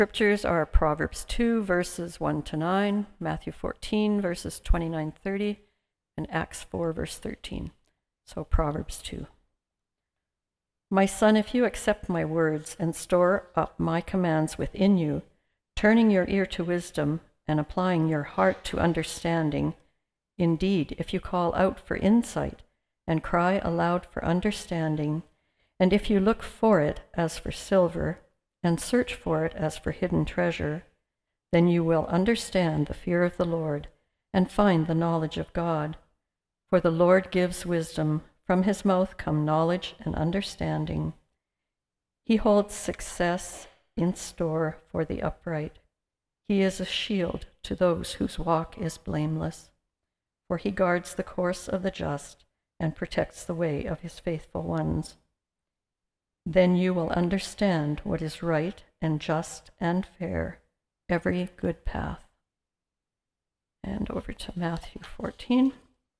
Scriptures are Proverbs 2, verses 1 to 9, Matthew 14, verses 29-30, and Acts 4, verse 13. So Proverbs 2. My son, if you accept my words and store up my commands within you, turning your ear to wisdom and applying your heart to understanding, indeed, if you call out for insight and cry aloud for understanding, and if you look for it as for silver, and search for it as for hidden treasure, then you will understand the fear of the Lord and find the knowledge of God. For the Lord gives wisdom, from his mouth come knowledge and understanding. He holds success in store for the upright. He is a shield to those whose walk is blameless, for he guards the course of the just and protects the way of his faithful ones. Then you will understand what is right and just and fair, every good path. And over to Matthew 14.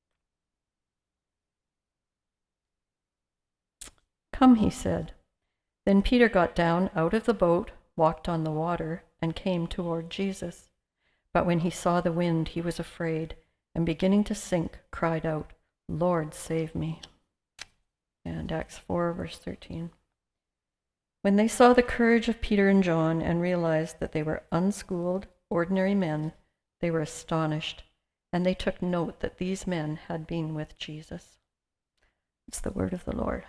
Come, he said. Then Peter got down out of the boat, walked on the water, and came toward Jesus. But when he saw the wind, he was afraid, and beginning to sink, cried out, Lord, save me. And Acts 4, verse 13. When they saw the courage of Peter and John and realized that they were unschooled, ordinary men, they were astonished, and they took note that these men had been with Jesus. It's the word of the Lord.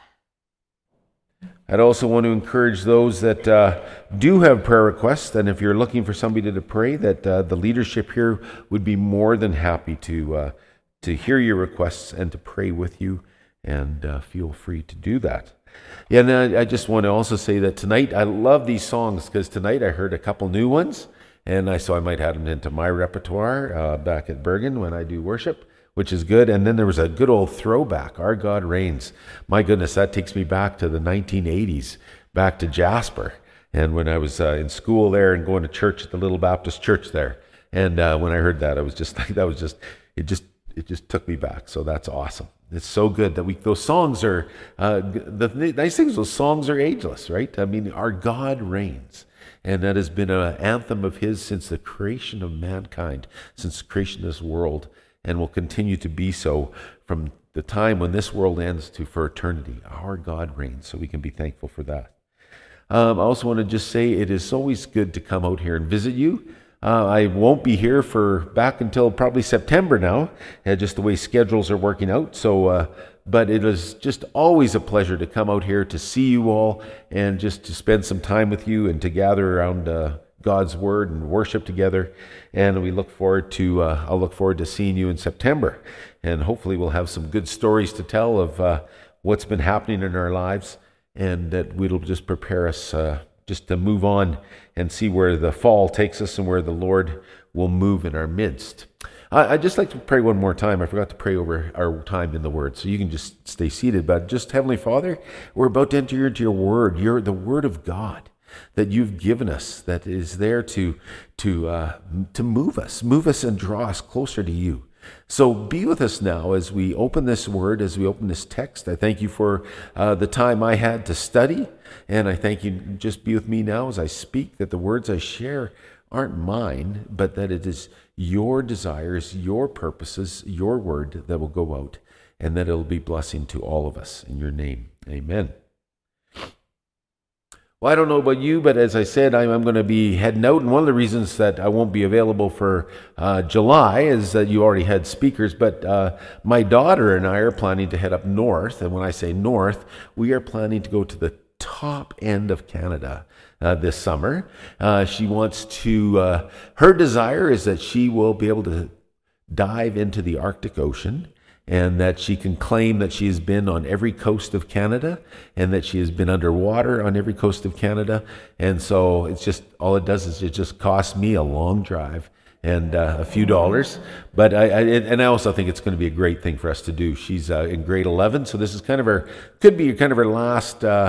I'd also want to encourage those that do have prayer requests, and if you're looking for somebody to pray, that the leadership here would be more than happy to hear your requests and to pray with you, and feel free to do that. Yeah, and I just want to also say that tonight, I love these songs, because tonight I heard a couple new ones, and so I might add them into my repertoire back at Bergen when I do worship, which is good. And then there was a good old throwback, Our God Reigns. My goodness, that takes me back to the 1980s, back to Jasper, and when I was in school there and going to church at the Little Baptist Church there. And when I heard that, I was just like, it just took me back. So that's awesome. It's so good that those songs are, the nice thing is those songs are ageless, right? I mean, Our God Reigns. And that has been an anthem of his since the creation of mankind, since the creation of this world, and will continue to be so from the time when this world ends for eternity. Our God reigns, so we can be thankful for that. I also want to just say it is always good to come out here and visit you. I won't be here back until probably September now, just the way schedules are working out. So, but it is just always a pleasure to come out here to see you all and just to spend some time with you and to gather around God's Word and worship together. And I'll look forward to seeing you in September. And hopefully we'll have some good stories to tell of what's been happening in our lives, and that it'll just prepare us just to move on and see where the fall takes us and where the Lord will move in our midst. I'd just like to pray one more time. I forgot to pray over our time in the Word, so you can just stay seated. But just, Heavenly Father, we're about to enter into your Word. You're the Word of God that you've given us, that is there to move us and draw us closer to you. So be with us now as we open this Word, as we open this text. I thank you for the time I had to study, and I thank you. Just be with me now as I speak, that the words I share aren't mine, but that it is your desires, your purposes, your word that will go out, and that it'll be blessing to all of us. In your name, amen. Well, I don't know about you, but as I said, I'm going to be heading out, and one of the reasons that I won't be available for July is that you already had speakers, but my daughter and I are planning to head up north, and when I say north, we are planning to go to the top end of Canada this summer. She wants to, her desire is that she will be able to dive into the Arctic Ocean, and that she can claim that she has been on every coast of Canada, and that she has been underwater on every coast of Canada. And so it's just, all it does is it just costs me a long drive and a few dollars. But I also think it's going to be a great thing for us to do. She's in grade 11, so this is could be kind of her last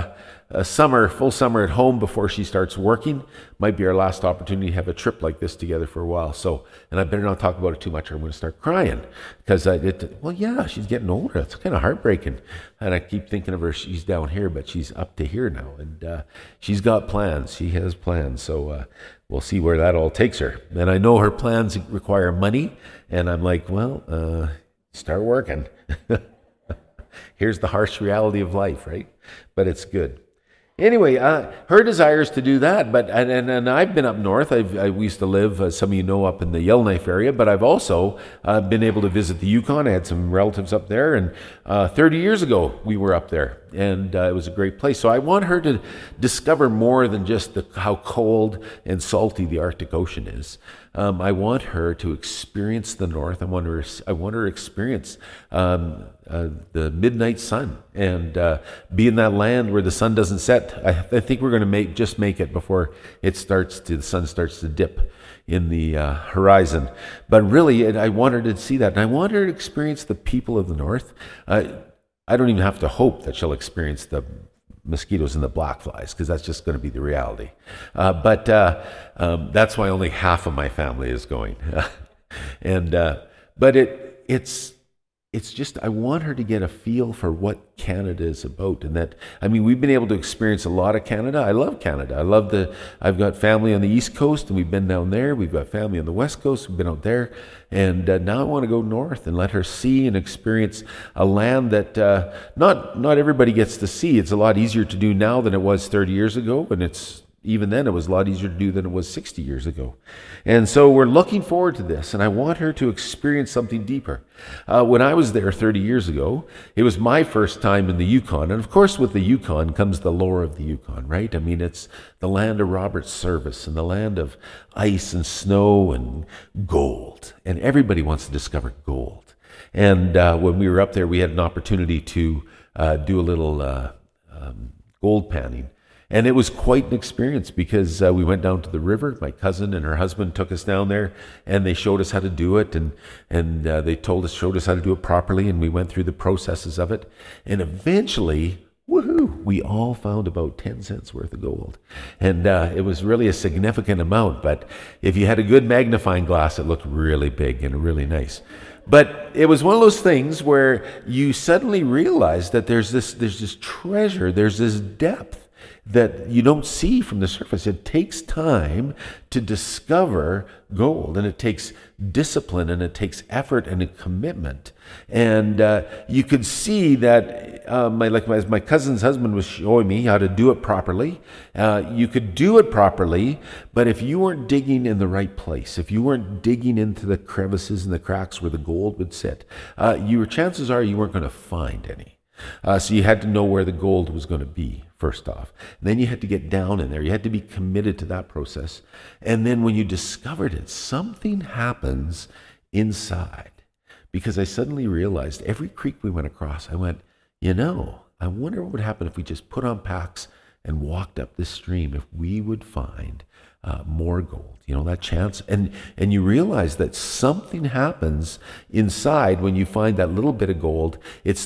a summer, full summer at home before she starts working. Might be our last opportunity to have a trip like this together for a while. So, and I better not talk about it too much or I'm going to start crying. Because she's getting older. It's kind of heartbreaking. And I keep thinking of her, she's down here, but she's up to here now. And she's got plans. She has plans. So we'll see where that all takes her. And I know her plans require money. And I'm like, well, start working. Here's the harsh reality of life, right? But it's good. Anyway, her desire is to do that, but and I've been up north. I used to live, as some of you know, up in the Yellowknife area, but I've also been able to visit the Yukon. I had some relatives up there, and 30 years ago we were up there, and it was a great place. So I want her to discover more than just how cold and salty the Arctic Ocean is. I want her to experience the North. I want her to experience the midnight sun and be in that land where the sun doesn't set. I think we're going to make it before the sun starts to dip in the horizon. But really, I want her to see that, and I want her to experience the people of the North. I don't even have to hope that she'll experience the mosquitoes and the black flies, because that's just going to be the reality. But that's why only half of my family is going. But it's just, I want her to get a feel for what Canada is about. And that, I mean, we've been able to experience a lot of Canada. I love Canada. I've got family on the East Coast, and we've been down there. We've got family on the West Coast. We've been out there. And now I want to go north and let her see and experience a land that not everybody gets to see. It's a lot easier to do now than it was 30 years ago. And even then, it was a lot easier to do than it was 60 years ago. And so we're looking forward to this, and I want her to experience something deeper. When I was there 30 years ago, it was my first time in the Yukon. And of course, with the Yukon comes the lore of the Yukon, right? I mean, it's the land of Robert Service and the land of ice and snow and gold. And everybody wants to discover gold. And when we were up there, we had an opportunity to do a little gold panning. And it was quite an experience because we went down to the river. My cousin and her husband took us down there, and they showed us how to do it, and they showed us how to do it properly, and we went through the processes of it. And eventually, woohoo, we all found about 10 cents worth of gold. And it was really a significant amount, but if you had a good magnifying glass, it looked really big and really nice. But it was one of those things where you suddenly realize that there's this treasure, there's this depth that you don't see from the surface. It takes time to discover gold, and it takes discipline, and it takes effort and a commitment. And you could see that my cousin's husband was showing me how to do it properly. You could do it properly, but if you weren't digging in the right place, if you weren't digging into the crevices and the cracks where the gold would sit, chances are you weren't going to find any. So you had to know where the gold was going to be, first off. And then you had to get down in there. You had to be committed to that process. And then when you discovered it, something happens inside. Because I suddenly realized every creek we went across, I went, I wonder what would happen if we just put on packs and walked up this stream, if we would find more gold. That chance. And you realize that something happens inside when you find that little bit of gold.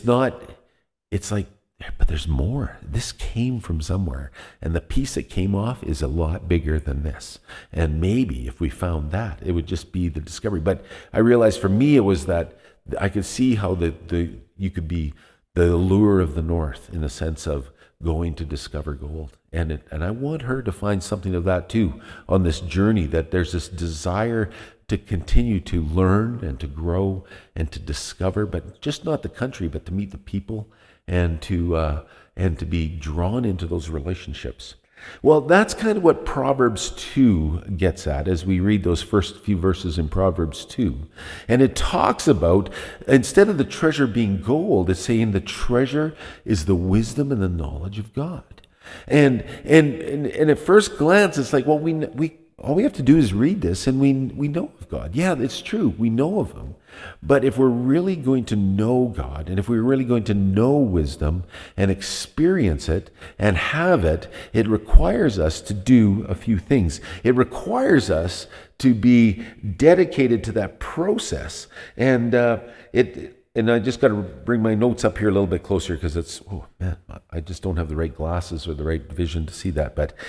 It's like, but there's more. This came from somewhere. And the piece that came off is a lot bigger than this. And maybe if we found that, it would just be the discovery. But I realized for me, it was that I could see how you could be the allure of the North in the sense of going to discover gold. And I want her to find something of that too on this journey, that there's this desire to continue to learn and to grow and to discover, but just not the country, but to meet the people and to be drawn into those relationships. Well, that's kind of what Proverbs 2 gets at as we read those first few verses in Proverbs 2. And it talks about, instead of the treasure being gold, it's saying the treasure is the wisdom and the knowledge of God. And at first glance, it's like, well, we all we have to do is read this and we know of God. Yeah, it's true. We know of Him. But if we're really going to know God, and if we're really going to know wisdom and experience it and have it, it requires us to do a few things. It requires us to be dedicated to that process. And and I just got to bring my notes up here a little bit closer because I just don't have the right glasses or the right vision to see that. But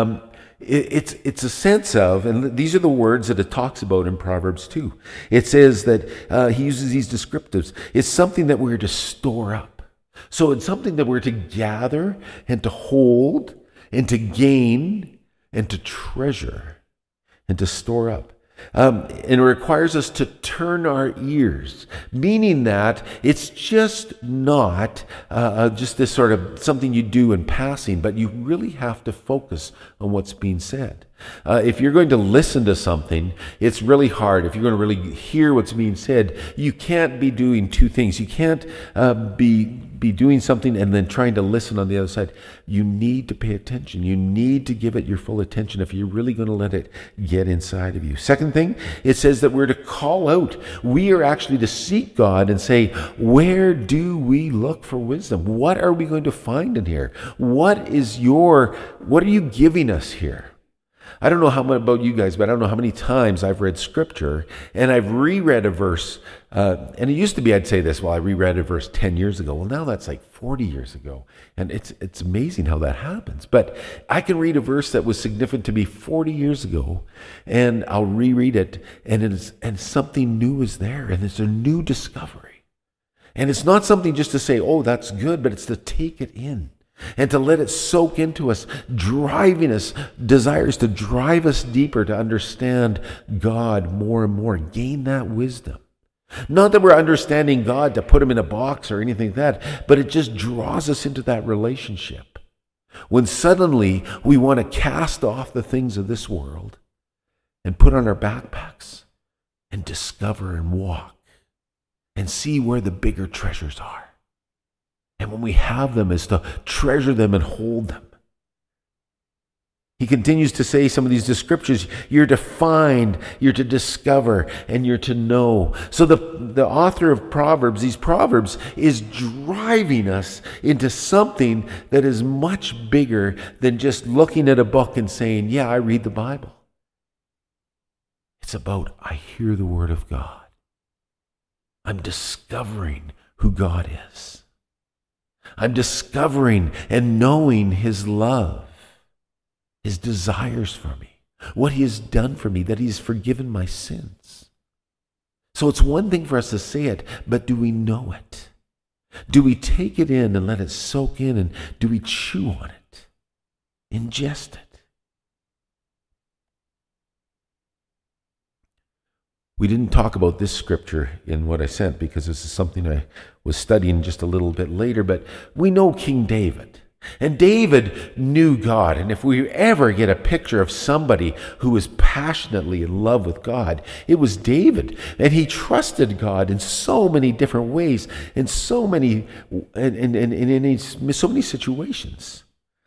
it's a sense of, and these are the words that it talks about in Proverbs 2. It says that he uses these descriptives. It's something that we're to store up. So it's something that we're to gather and to hold and to gain and to treasure and to store up. And it requires us to turn our ears, meaning that it's just not just this sort of something you do in passing, but you really have to focus on what's being said. If you're going to listen to something, it's really hard. If you're going to really hear what's being said, you can't be doing two things. You can't be doing something and then trying to listen on the other side. You need to pay attention. You need to give it your full attention if you're really going to let it get inside of you. Second thing, it says that we're to call out. We are actually to seek God and say, where do we look for wisdom? What are we going to find in here? What are you giving us here? I don't know how much about you guys, but I don't know how many times I've read scripture and I've reread a verse. And it used to be I'd say this, well, I reread a verse 10 years ago. Well, now that's like 40 years ago. And it's amazing how that happens. But I can read a verse that was significant to me 40 years ago, and I'll reread it, and something new is there, and it's a new discovery. And it's not something just to say, oh, that's good, but it's to take it in. And to let it soak into us, driving us, desires to drive us deeper to understand God more and more, gain that wisdom. Not that we're understanding God to put him in a box or anything like that, but it just draws us into that relationship. When suddenly we want to cast off the things of this world and put on our backpacks and discover and walk and see where the bigger treasures are. And when we have them, is to treasure them and hold them. He continues to say some of these descriptions. You're to find, you're to discover, and you're to know. So the author of Proverbs, these Proverbs, is driving us into something that is much bigger than just looking at a book and saying, yeah, I read the Bible. It's about, I hear the Word of God. I'm discovering who God is. I'm discovering and knowing his love, his desires for me, what he has done for me, that he's forgiven my sins. So it's one thing for us to say it, but do we know it? Do we take it in and let it soak in, and do we chew on it, ingest it? We didn't talk about this scripture in what I sent because this is something I was studying just a little bit later, but we know King David. And David knew God. And if we ever get a picture of somebody who was passionately in love with God, it was David. And he trusted God in so many different ways, in so many situations.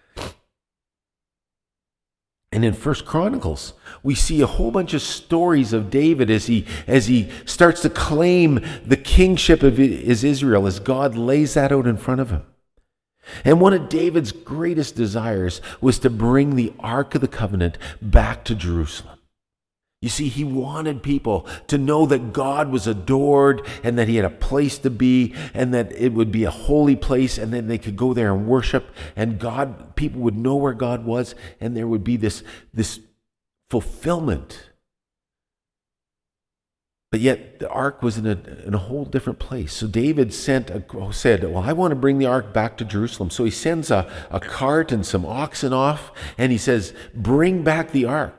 And in 1 Chronicles, we see a whole bunch of stories of David as he starts to claim the kingship of Israel, as God lays that out in front of him. And one of David's greatest desires was to bring the Ark of the Covenant back to Jerusalem. You see, he wanted people to know that God was adored and that he had a place to be and that it would be a holy place, and then they could go there and worship, and people would know where God was, and there would be this fulfillment. But yet the ark was in a whole different place. So David said, well, I want to bring the ark back to Jerusalem. So he sends a cart and some oxen off, and he says, bring back the ark.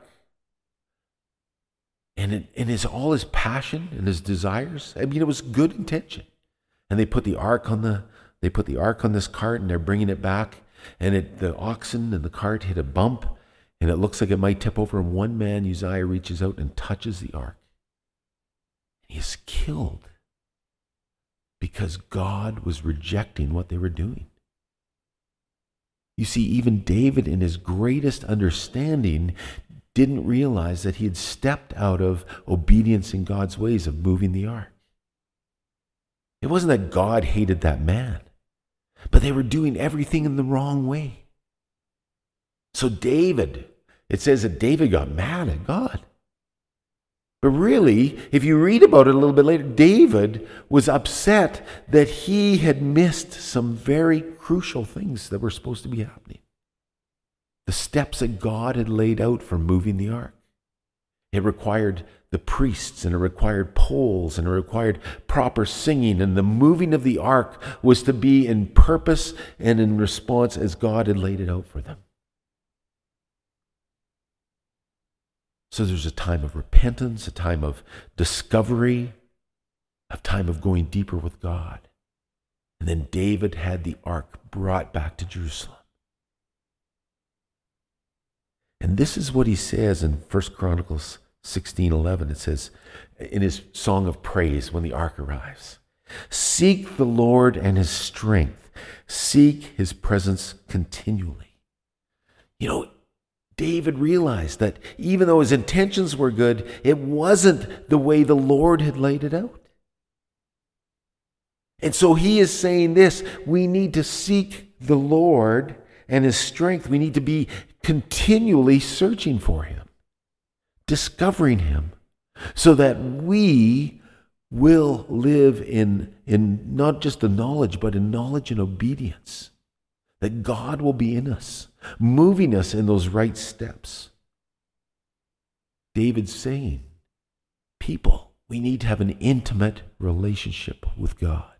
And in all his passion and his desires, I mean, it was good intention. And they put the ark on this cart, and they're bringing it back. And the oxen and the cart hit a bump, and it looks like it might tip over. And one man, Uzziah, reaches out and touches the ark. He is killed because God was rejecting what they were doing. You see, even David, in his greatest understanding, didn't realize that he had stepped out of obedience in God's ways of moving the ark. It wasn't that God hated that man, but they were doing everything in the wrong way. So it says that David got mad at God. But really, if you read about it a little bit later, David was upset that he had missed some very crucial things that were supposed to be happening. The steps that God had laid out for moving the ark. It required the priests, and it required poles, and it required proper singing, and the moving of the ark was to be in purpose and in response as God had laid it out for them. So there's a time of repentance, a time of discovery, a time of going deeper with God. And then David had the ark brought back to Jerusalem. And this is what he says in 1 Chronicles 16:11. It says, in his song of praise when the ark arrives, "Seek the Lord and his strength. Seek his presence continually." David realized that even though his intentions were good, it wasn't the way the Lord had laid it out. And so he is saying this: we need to seek the Lord and his strength. We need to be continually searching for him, discovering him, so that we will live in not just the knowledge, but in knowledge and obedience. That God will be in us, moving us in those right steps. David's saying, people, we need to have an intimate relationship with God,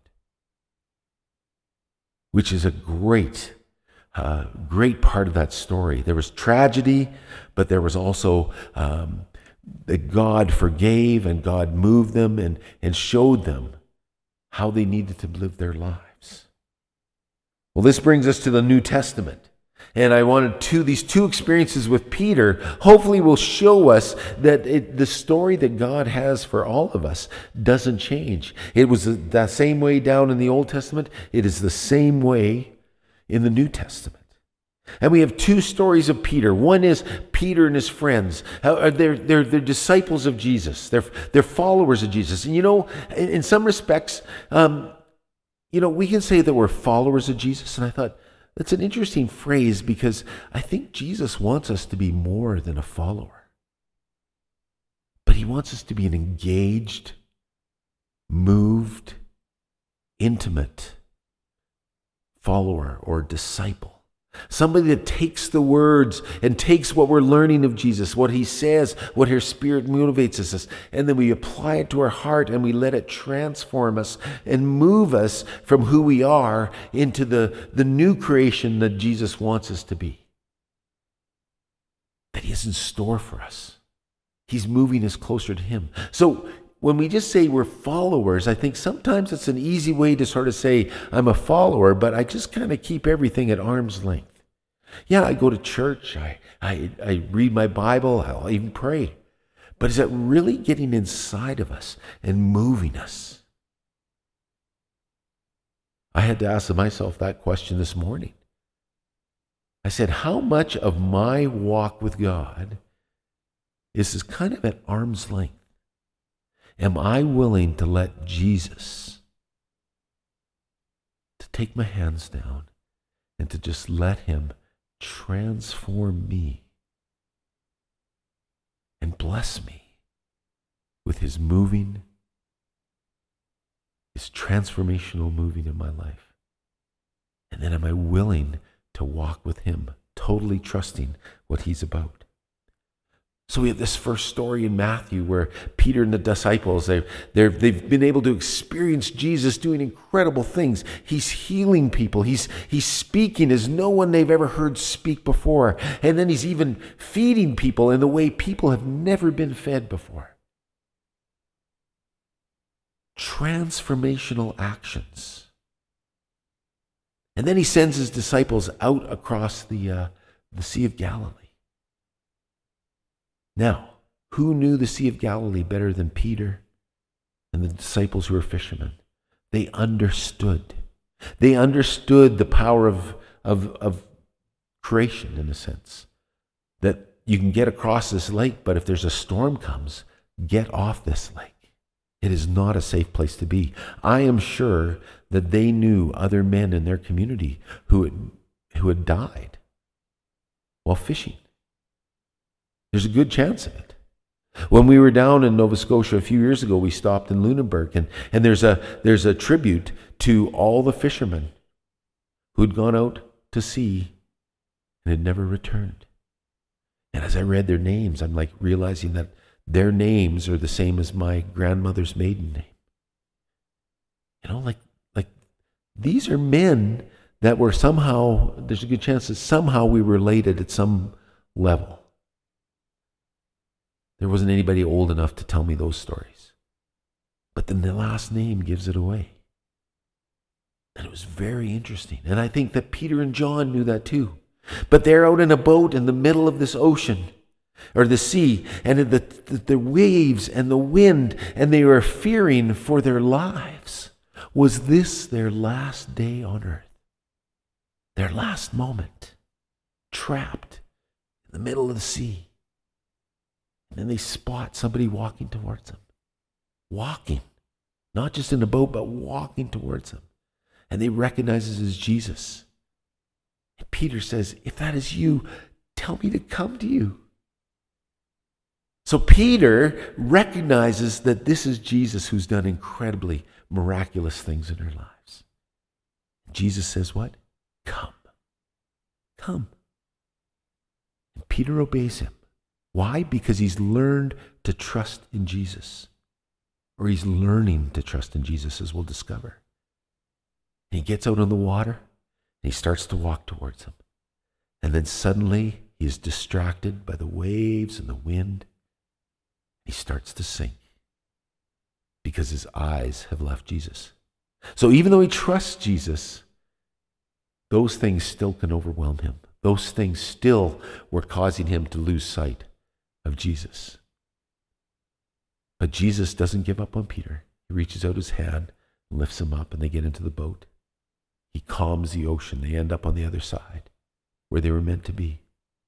which is a great part of that story. There was tragedy, but there was also that God forgave and God moved them and showed them how they needed to live their lives. Well, this brings us to the New Testament. And I wanted these two experiences with Peter hopefully will show us that the story that God has for all of us doesn't change. It was the same way down in the Old Testament. It is the same way in the New Testament. And we have two stories of Peter. One is Peter and his friends. They're disciples of Jesus. They're followers of Jesus. And in some respects, we can say that we're followers of Jesus. And I thought, that's an interesting phrase because I think Jesus wants us to be more than a follower. But he wants us to be an engaged, moved, intimate follower or disciple. Somebody that takes the words and takes what we're learning of Jesus, what he says, what his Spirit motivates us, and then we apply it to our heart and we let it transform us and move us from who we are into the new creation that Jesus wants us to be. That he has in store for us. He's moving us closer to him. So when we just say we're followers, I think sometimes it's an easy way to sort of say, I'm a follower, but I just kind of keep everything at arm's length. Yeah, I go to church, I read my Bible, I'll even pray. But is it really getting inside of us and moving us? I had to ask myself that question this morning. I said, how much of my walk with God is kind of at arm's length? Am I willing to let Jesus to take my hands down and to just let him transform me and bless me with his moving, his transformational moving in my life? And then am I willing to walk with him, totally trusting what he's about? So we have this first story in Matthew where Peter and the disciples, they've been able to experience Jesus doing incredible things. He's healing people. He's speaking as no one they've ever heard speak before. And then he's even feeding people in the way people have never been fed before. Transformational actions. And then he sends his disciples out across the Sea of Galilee. Now, who knew the Sea of Galilee better than Peter and the disciples who were fishermen? They understood. They understood the power of creation, in a sense. That you can get across this lake, but if there's a storm comes, get off this lake. It is not a safe place to be. I am sure that they knew other men in their community who had died while fishing. There's a good chance of it. When we were down in Nova Scotia a few years ago, we stopped in Lunenburg, and there's a tribute to all the fishermen who'd gone out to sea and had never returned. And as I read their names, I'm like realizing that their names are the same as my grandmother's maiden name. You know, like these are men that were somehow, there's a good chance that somehow we were related at some level. There wasn't anybody old enough to tell me those stories. But then the last name gives it away. And it was very interesting. And I think that Peter and John knew that too. But they're out in a boat in the middle of this ocean, or the sea, and the waves and the wind, and they were fearing for their lives. Was this their last day on earth? Their last moment, trapped in the middle of the sea. And then they spot somebody walking towards them. Walking. Not just in a boat, but walking towards them. And they recognize it as Jesus. And Peter says, if that is you, tell me to come to you. So Peter recognizes that this is Jesus who's done incredibly miraculous things in our lives. Jesus says what? Come. Come. And Peter obeys him. Why? Because he's learned to trust in Jesus. Or he's learning to trust in Jesus, as we'll discover. And he gets out on the water, and he starts to walk towards him. And then suddenly, he is distracted by the waves and the wind. He starts to sink because his eyes have left Jesus. So even though he trusts Jesus, those things still can overwhelm him. Those things still were causing him to lose sight of Jesus. But Jesus doesn't give up on Peter. He reaches out his hand, lifts him up, and they get into the boat. He calms the ocean. They end up on the other side, where they were meant to be.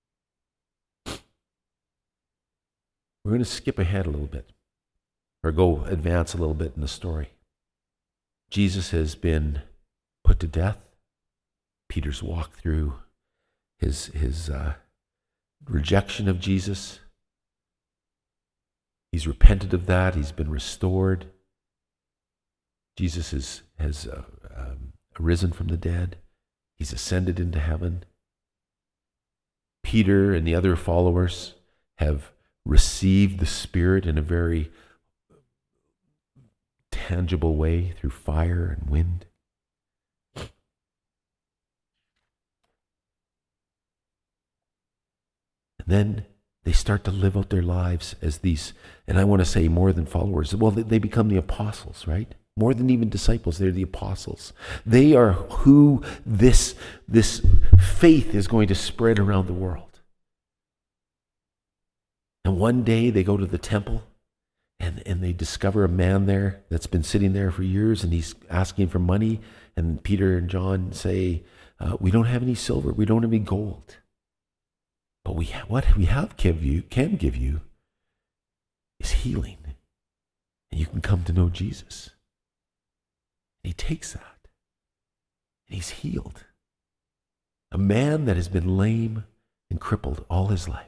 We're going to skip ahead a little bit, or go advance a little bit in the story. Jesus has been put to death. Peter's walked through his rejection of Jesus. He's repented of that. He's been restored. Jesus has arisen from the dead. He's ascended into heaven. Peter and the other followers have received the Spirit in a very tangible way through fire and wind. And then they start to live out their lives as these, and I want to say more than followers. Well, they become the apostles, right? More than even disciples, they're the apostles. They are who this faith is going to spread around the world. And one day they go to the temple and they discover a man there that's been sitting there for years, and he's asking for money. And Peter and John say, we don't have any silver, we don't have any gold. But what we can give you is healing. And you can come to know Jesus. And he takes that. And he's healed. A man that has been lame and crippled all his life.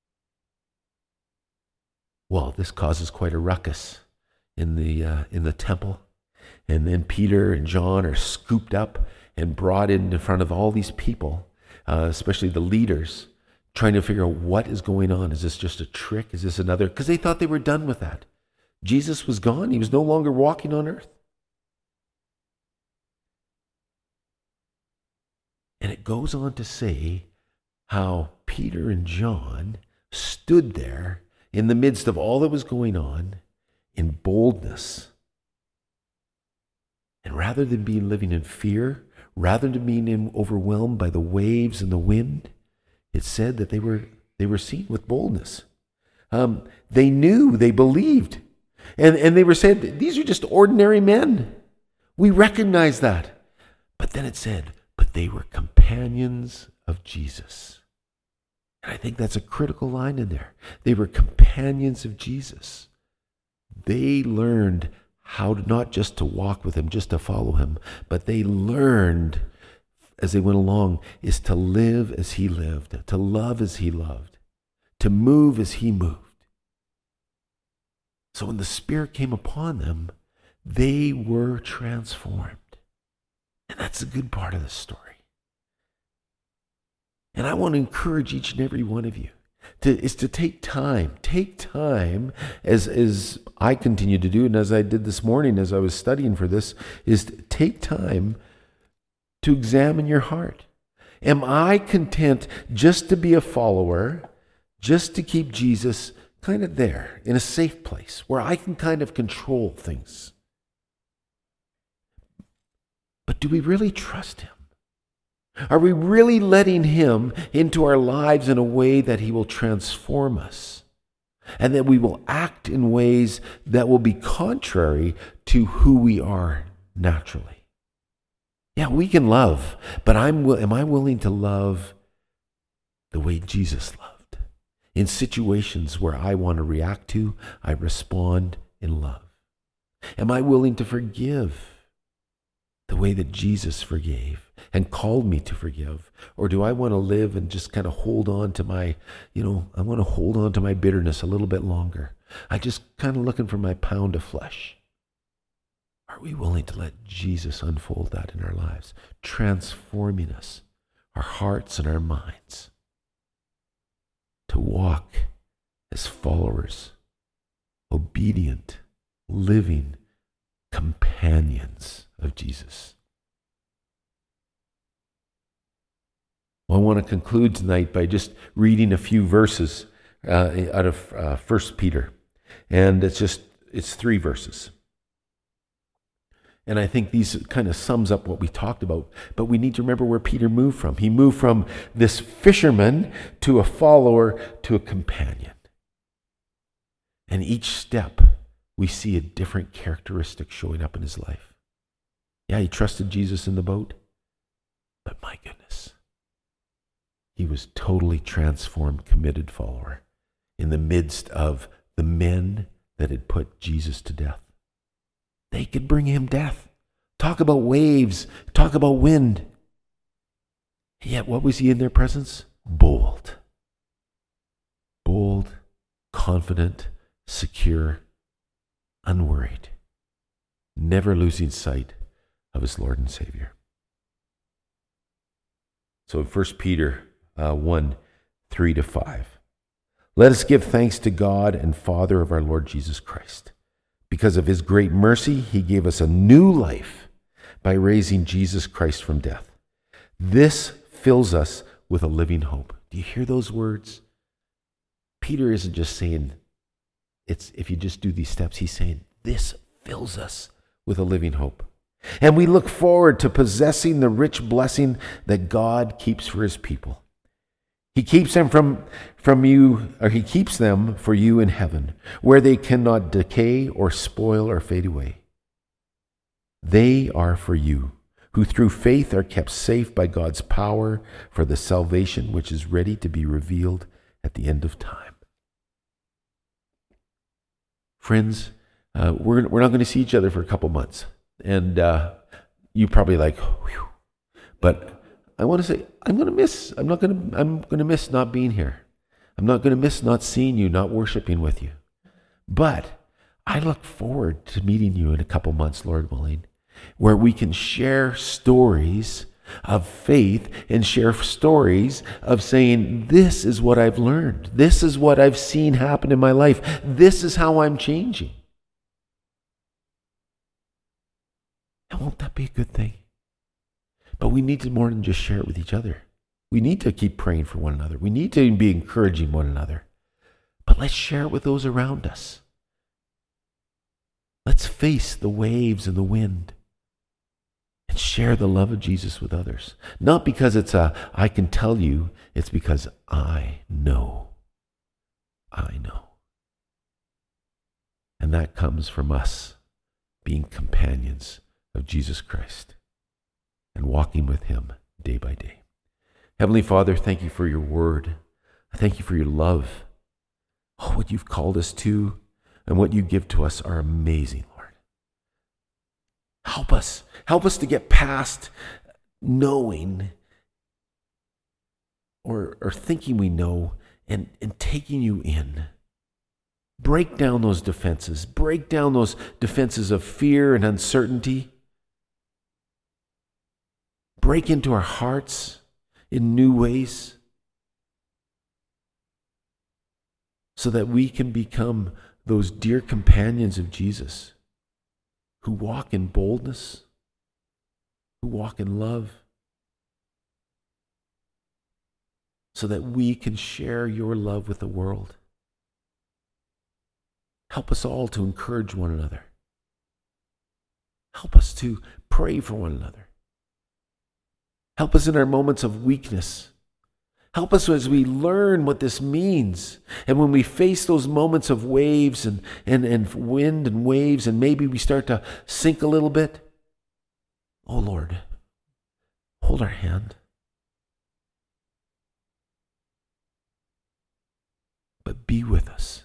Well, this causes quite a ruckus in the temple. And then Peter and John are scooped up and brought in front of all these people, especially the leaders, trying to figure out what is going on. Is this just a trick? Is this another? Because they thought they were done with that. Jesus was gone. He was no longer walking on earth. And it goes on to say how Peter and John stood there in the midst of all that was going on in boldness. And rather than being living in fear, rather than being overwhelmed by the waves and the wind, it said that they were seen with boldness. They knew, they believed. And they were said, these are just ordinary men. We recognize that. But then it said, but they were companions of Jesus. And I think that's a critical line in there. They were companions of Jesus. They learned how to not just to walk with him, just to follow him, but they learned as they went along is to live as he lived, to love as he loved, to move as he moved. So when the Spirit came upon them, they were transformed. And that's the good part of the story. And I want to encourage each and every one of you to take time. Take time, as I continue to do, and as I did this morning as I was studying for this, is to take time to examine your heart. Am I content just to be a follower, just to keep Jesus kind of there in a safe place where I can kind of control things? But do we really trust him? Are we really letting him into our lives in a way that he will transform us? And that we will act in ways that will be contrary to who we are naturally? Yeah, we can love, but am I willing to love the way Jesus loved? In situations where I want to react to, I respond in love. Am I willing to forgive the way that Jesus forgave and called me to forgive? Or do I want to live and just kind of hold on to my, I want to hold on to my bitterness a little bit longer? I just kind of looking for my pound of flesh. Are we willing to let Jesus unfold that in our lives, transforming us, our hearts and our minds, to walk as followers, obedient, living companions of Jesus? Well, I want to conclude tonight by just reading a few verses out of 1 Peter. And it's 3 verses. And I think these kind of sums up what we talked about. But we need to remember where Peter moved from. He moved from this fisherman to a follower to a companion. And each step, we see a different characteristic showing up in his life. Yeah, he trusted Jesus in the boat. But my goodness, he was totally transformed, committed follower in the midst of the men that had put Jesus to death. They could bring him death. Talk about waves. Talk about wind. Yet what was he in their presence? Bold. Bold, confident, secure, unworried. Never losing sight of his Lord and Savior. So in 1 Peter 1, 3-5. Let us give thanks to God and Father of our Lord Jesus Christ. Because of his great mercy, he gave us a new life by raising Jesus Christ from death. This fills us with a living hope. Do you hear those words? Peter isn't just saying, if you just do these steps, he's saying, this fills us with a living hope. And we look forward to possessing the rich blessing that God keeps for his people. He keeps them from you, or he keeps them for you in heaven, where they cannot decay or spoil or fade away. They are for you, who through faith are kept safe by God's power for the salvation which is ready to be revealed at the end of time. Friends, we're not going to see each other for a couple months. And you probably like, whew. But I want to say, I'm going to miss not being here. I'm not going to miss not seeing you, not worshiping with you. But I look forward to meeting you in a couple months, Lord willing, where we can share stories of faith and share stories of saying, this is what I've learned. This is what I've seen happen in my life. This is how I'm changing. And won't that be a good thing? But we need to more than just share it with each other. We need to keep praying for one another. We need to be encouraging one another. But let's share it with those around us. Let's face the waves and the wind and share the love of Jesus with others. Not because it's I can tell you, it's because I know. I know. And that comes from us being companions of Jesus Christ and walking with him day by day. Heavenly Father, thank you for your word. I thank you for your love. Oh, what you've called us to and what you give to us are amazing, Lord. Help us. Help us to get past knowing or thinking we know and taking you in Break down those defenses. Break down those defenses of fear and uncertainty. Break into our hearts in new ways so that we can become those dear companions of Jesus who walk in boldness, who walk in love, so that we can share your love with the world. Help us all to encourage one another. Help us to pray for one another. Help us in our moments of weakness. Help us as we learn what this means. And when we face those moments of waves and wind and waves, and maybe we start to sink a little bit, oh Lord, hold our hand. But be with us.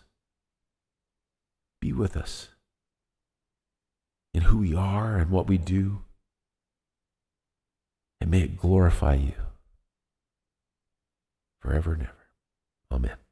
Be with us in who we are and what we do. And may it glorify you forever and ever. Amen.